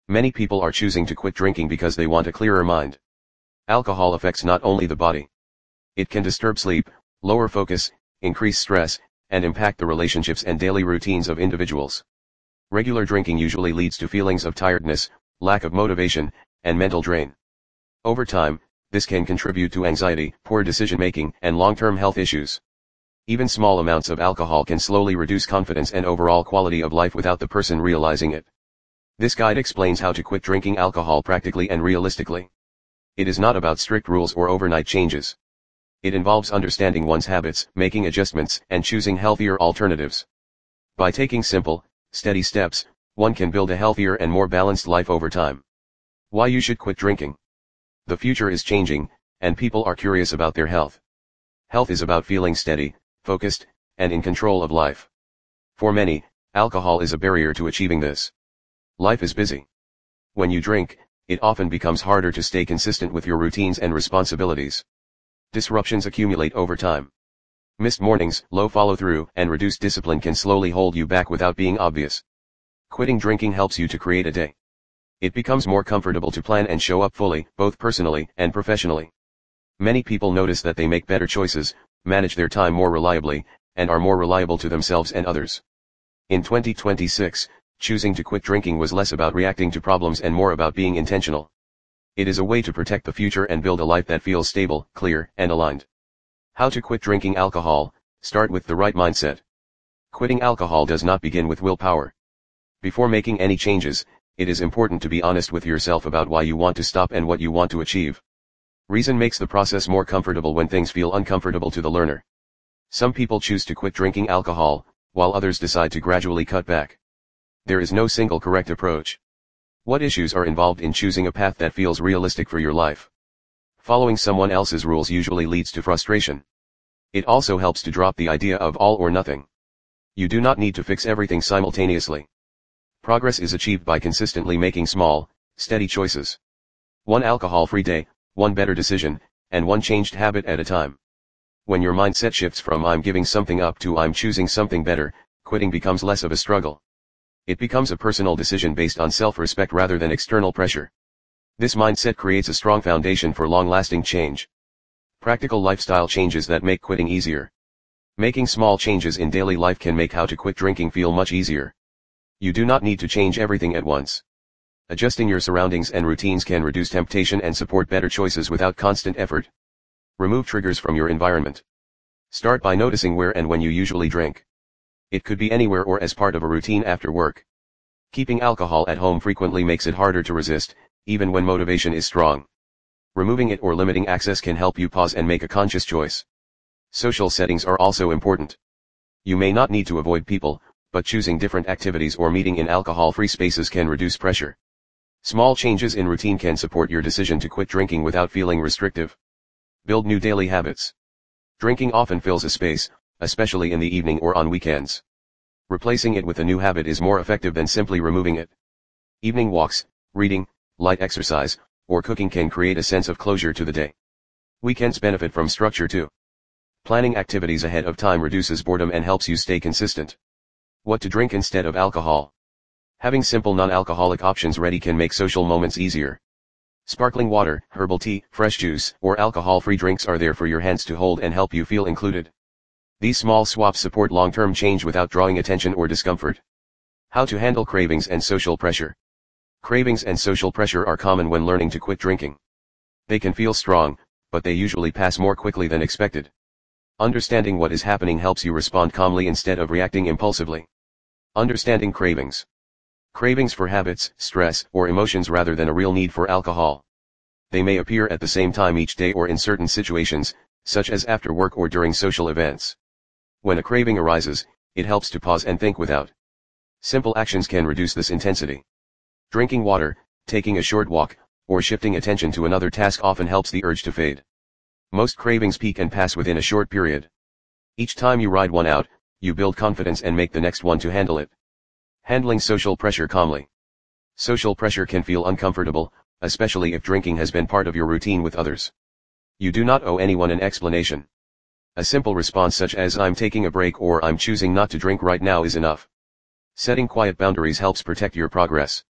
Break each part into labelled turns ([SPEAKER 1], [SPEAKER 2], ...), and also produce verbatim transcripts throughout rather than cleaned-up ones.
[SPEAKER 1] Many people are choosing to quit drinking because they want a clearer mind. Alcohol affects not only the body. It can disturb sleep, lower focus, increase stress, and impact the relationships and daily routines of individuals. Regular drinking usually leads to feelings of tiredness, lack of motivation, and mental drain. Over time, this can contribute to anxiety, poor decision-making, and long-term health issues. Even small amounts of alcohol can slowly reduce confidence and overall quality of life without the person realizing it. This guide explains how to quit drinking alcohol practically and realistically. It is not about strict rules or overnight changes. It involves understanding one's habits, making adjustments, and choosing healthier alternatives. By taking simple, steady steps, one can build a healthier and more balanced life over time. Why you should quit drinking. The future is changing, and people are curious about their health. Health is about feeling steady, focused, and in control of life. For many, alcohol is a barrier to achieving this. Life is busy. When you drink, it often becomes harder to stay consistent with your routines and responsibilities. Disruptions accumulate over time. Missed mornings, low follow-through, and reduced discipline can slowly hold you back without being obvious. Quitting drinking helps you to create a day. It becomes more comfortable to plan and show up fully, both personally and professionally. Many people notice that they make better choices, manage their time more reliably, and are more reliable to themselves and others. In twenty twenty-six, choosing to quit drinking was less about reacting to problems and more about being intentional. It is a way to protect the future and build a life that feels stable, clear, and aligned. How to quit drinking alcohol. Start with the right mindset. Quitting alcohol does not begin with willpower. Before making any changes, it is important to be honest with yourself about why you want to stop and what you want to achieve. Reason makes the process more comfortable when things feel uncomfortable to the learner. Some people choose to quit drinking alcohol, while others decide to gradually cut back. There is no single correct approach. What issues are involved in choosing a path that feels realistic for your life? Following someone else's rules usually leads to frustration. It also helps to drop the idea of all or nothing. You do not need to fix everything simultaneously. Progress is achieved by consistently making small, steady choices. One alcohol-free day, one better decision, and one changed habit at a time. When your mindset shifts from I'm giving something up to I'm choosing something better, quitting becomes less of a struggle. It becomes a personal decision based on self-respect rather than external pressure. This mindset creates a strong foundation for long-lasting change. Practical lifestyle changes that make quitting easier. Making small changes in daily life can make how to quit drinking feel much easier. You do not need to change everything at once. Adjusting your surroundings and routines can reduce temptation and support better choices without constant effort. Remove triggers from your environment. Start by noticing where and when you usually drink. It could be anywhere or as part of a routine after work. Keeping alcohol at home frequently makes it harder to resist, even when motivation is strong. Removing it or limiting access can help you pause and make a conscious choice. Social settings are also important. You may not need to avoid people, but choosing different activities or meeting in alcohol-free spaces can reduce pressure. Small changes in routine can support your decision to quit drinking without feeling restrictive. Build new daily habits. Drinking often fills a space, especially in the evening or on weekends. Replacing it with a new habit is more effective than simply removing it. Evening walks, reading, light exercise, or cooking can create a sense of closure to the day. Weekends benefit from structure too. Planning activities ahead of time reduces boredom and helps you stay consistent. What to drink instead of alcohol. Having simple non-alcoholic options ready can make social moments easier. Sparkling water, herbal tea, fresh juice, or alcohol-free drinks are there for your hands to hold and help you feel included. These small swaps support long-term change without drawing attention or discomfort. How to handle cravings and social pressure. Cravings and social pressure are common when learning to quit drinking. They can feel strong, but they usually pass more quickly than expected. Understanding what is happening helps you respond calmly instead of reacting impulsively. Understanding cravings. Cravings for habits, stress, or emotions rather than a real need for alcohol. They may appear at the same time each day or in certain situations, such as after work or during social events. When a craving arises, it helps to pause and think without. Simple actions can reduce this intensity. Drinking water, taking a short walk, or shifting attention to another task often helps the urge to fade. Most cravings peak and pass within a short period. Each time you ride one out, you build confidence and make the next one to handle it. Handling social pressure calmly. Social pressure can feel uncomfortable, especially if drinking has been part of your routine with others. You do not owe anyone an explanation. A simple response such as I'm taking a break or I'm choosing not to drink right now is enough. Setting quiet boundaries helps protect your progress.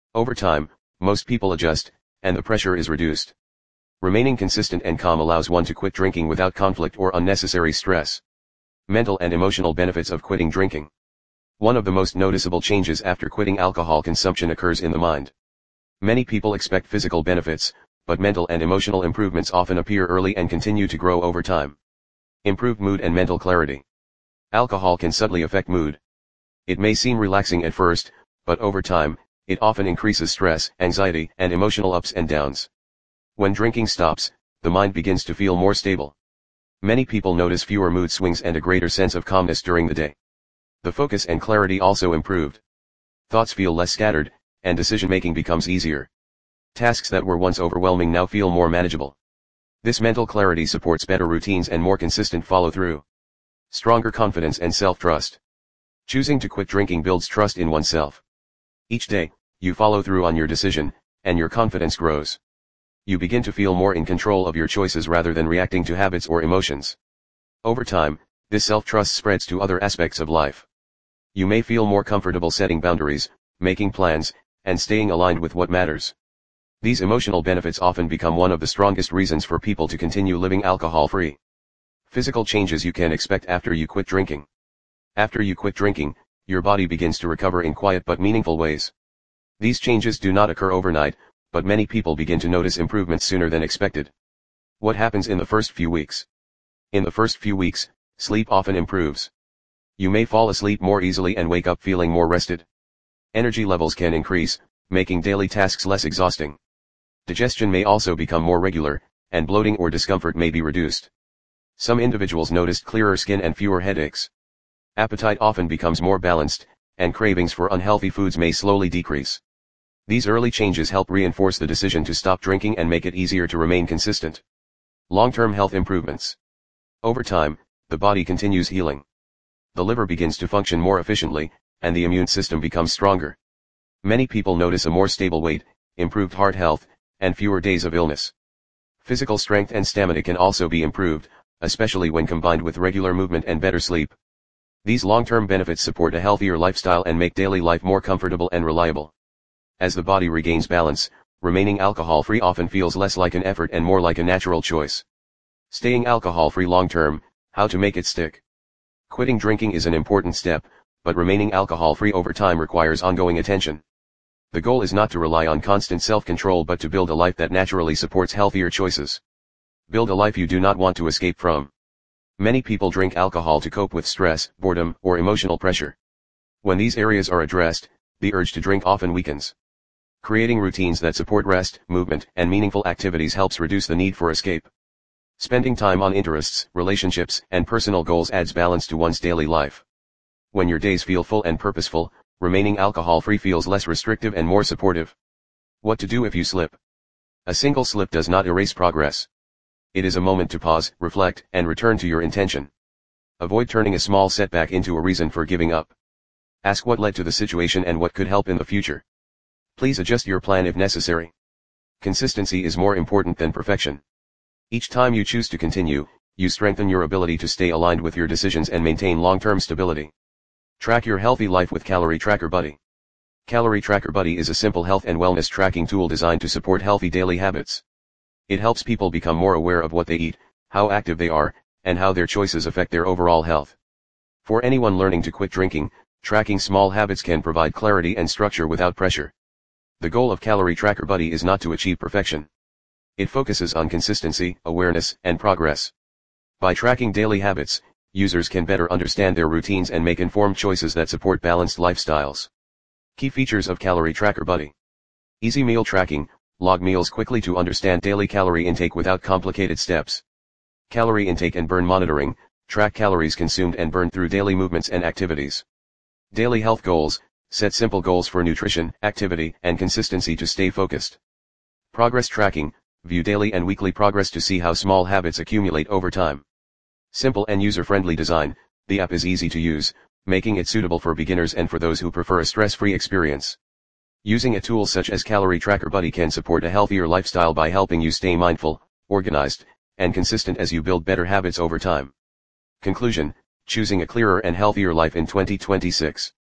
[SPEAKER 1] Over time, most people adjust, and the pressure is reduced. Remaining consistent and calm allows one to quit drinking without conflict or unnecessary stress. Mental and emotional benefits of quitting drinking. One of the most noticeable changes after quitting alcohol consumption occurs in the mind. Many people expect physical benefits, but mental and emotional improvements often appear early and continue to grow over time. Improved mood and mental clarity. Alcohol can subtly affect mood. It may seem relaxing at first, but over time, it often increases stress, anxiety, and emotional ups and downs. When drinking stops, the mind begins to feel more stable. Many people notice fewer mood swings and a greater sense of calmness during the day. The focus and clarity also improved. Thoughts feel less scattered, and decision-making becomes easier. Tasks that were once overwhelming now feel more manageable. This mental clarity supports better routines and more consistent follow-through. Stronger confidence and self-trust. Choosing to quit drinking builds trust in oneself. Each day, you follow through on your decision, and your confidence grows. You begin to feel more in control of your choices rather than reacting to habits or emotions. Over time, this self-trust spreads to other aspects of life. You may feel more comfortable setting boundaries, making plans, and staying aligned with what matters. These emotional benefits often become one of the strongest reasons for people to continue living alcohol-free. Physical changes you can expect after you quit drinking. After you quit drinking, your body begins to recover in quiet but meaningful ways. These changes do not occur overnight, but many people begin to notice improvements sooner than expected. What happens in the first few weeks? In the first few weeks, sleep often improves. You may fall asleep more easily and wake up feeling more rested. Energy levels can increase, making daily tasks less exhausting. Digestion may also become more regular, and bloating or discomfort may be reduced. Some individuals noticed clearer skin and fewer headaches. Appetite often becomes more balanced, and cravings for unhealthy foods may slowly decrease. These early changes help reinforce the decision to stop drinking and make it easier to remain consistent. Long-term health improvements. Over time, the body continues healing. The liver begins to function more efficiently, and the immune system becomes stronger. Many people notice a more stable weight, improved heart health, and fewer days of illness. Physical strength and stamina can also be improved, especially when combined with regular movement and better sleep. These long-term benefits support a healthier lifestyle and make daily life more comfortable and reliable. As the body regains balance, remaining alcohol-free often feels less like an effort and more like a natural choice. Staying alcohol-free long-term, how to make it stick. Quitting drinking is an important step, but remaining alcohol-free over time requires ongoing attention. The goal is not to rely on constant self-control but to build a life that naturally supports healthier choices. Build a life you do not want to escape from. Many people drink alcohol to cope with stress, boredom, or emotional pressure. When these areas are addressed, the urge to drink often weakens. Creating routines that support rest, movement, and meaningful activities helps reduce the need for escape. Spending time on interests, relationships, and personal goals adds balance to one's daily life. When your days feel full and purposeful, remaining alcohol-free feels less restrictive and more supportive. What to do if you slip? A single slip does not erase progress. It is a moment to pause, reflect, and return to your intention. Avoid turning a small setback into a reason for giving up. Ask what led to the situation and what could help in the future. Please adjust your plan if necessary. Consistency is more important than perfection. Each time you choose to continue, you strengthen your ability to stay aligned with your decisions and maintain long-term stability. Track your healthy life with Calorie Tracker Buddy. Calorie Tracker Buddy is a simple health and wellness tracking tool designed to support healthy daily habits. It helps people become more aware of what they eat, how active they are, and how their choices affect their overall health. For anyone learning to quit drinking, tracking small habits can provide clarity and structure without pressure. The goal of Calorie Tracker Buddy is not to achieve perfection. It focuses on consistency, awareness, and progress. By tracking daily habits, users can better understand their routines and make informed choices that support balanced lifestyles. Key features of Calorie Tracker Buddy. Easy meal tracking, log meals quickly to understand daily calorie intake without complicated steps. Calorie intake and burn monitoring, track calories consumed and burned through daily movements and activities. Daily health goals, set simple goals for nutrition, activity, and consistency to stay focused. Progress tracking, view daily and weekly progress to see how small habits accumulate over time. Simple and user-friendly design, the app is easy to use, making it suitable for beginners and for those who prefer a stress-free experience. Using a tool such as Calorie Tracker Buddy can support a healthier lifestyle by helping you stay mindful, organized, and consistent as you build better habits over time. Conclusion, choosing a clearer and healthier life in twenty twenty-six.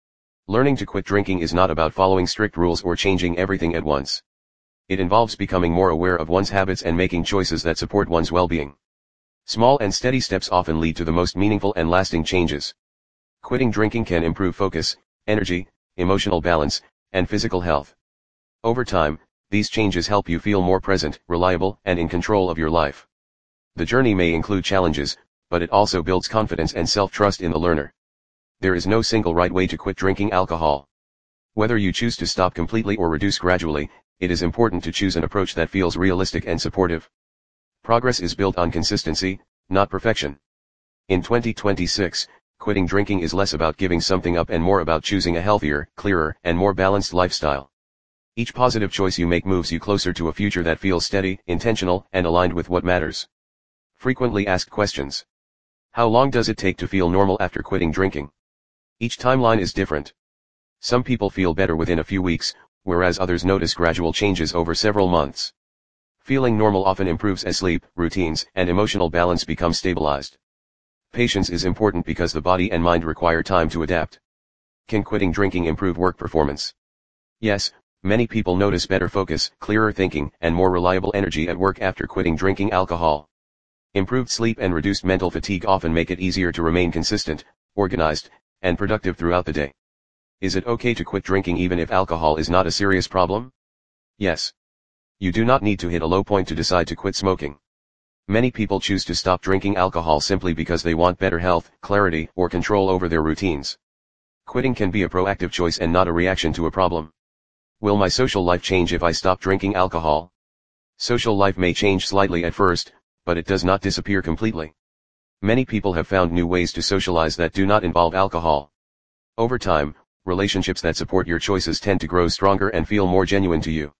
[SPEAKER 1] Learning to quit drinking is not about following strict rules or changing everything at once. It involves becoming more aware of one's habits and making choices that support one's well-being. Small and steady steps often lead to the most meaningful and lasting changes. Quitting drinking can improve focus, energy, emotional balance, and physical health. Over time, these changes help you feel more present, reliable, and in control of your life. The journey may include challenges, but it also builds confidence and self-trust in the learner. There is no single right way to quit drinking alcohol. Whether you choose to stop completely or reduce gradually, it is important to choose an approach that feels realistic and supportive. Progress is built on consistency, not perfection. In twenty twenty-six, quitting drinking is less about giving something up and more about choosing a healthier, clearer, and more balanced lifestyle. Each positive choice you make moves you closer to a future that feels steady, intentional, and aligned with what matters. Frequently asked questions. How long does it take to feel normal after quitting drinking? Each timeline is different. Some people feel better within a few weeks, whereas others notice gradual changes over several months. Feeling normal often improves as sleep, routines, and emotional balance become stabilized. Patience is important because the body and mind require time to adapt. Can quitting drinking improve work performance? Yes, many people notice better focus, clearer thinking, and more reliable energy at work after quitting drinking alcohol. Improved sleep and reduced mental fatigue often make it easier to remain consistent, organized, and productive throughout the day. Is it okay to quit drinking even if alcohol is not a serious problem? Yes. You do not need to hit a low point to decide to quit smoking. Many people choose to stop drinking alcohol simply because they want better health, clarity, or control over their routines. Quitting can be a proactive choice and not a reaction to a problem. Will my social life change if I stop drinking alcohol? Social life may change slightly at first, but it does not disappear completely. Many people have found new ways to socialize that do not involve alcohol. Over time, relationships that support your choices tend to grow stronger and feel more genuine to you.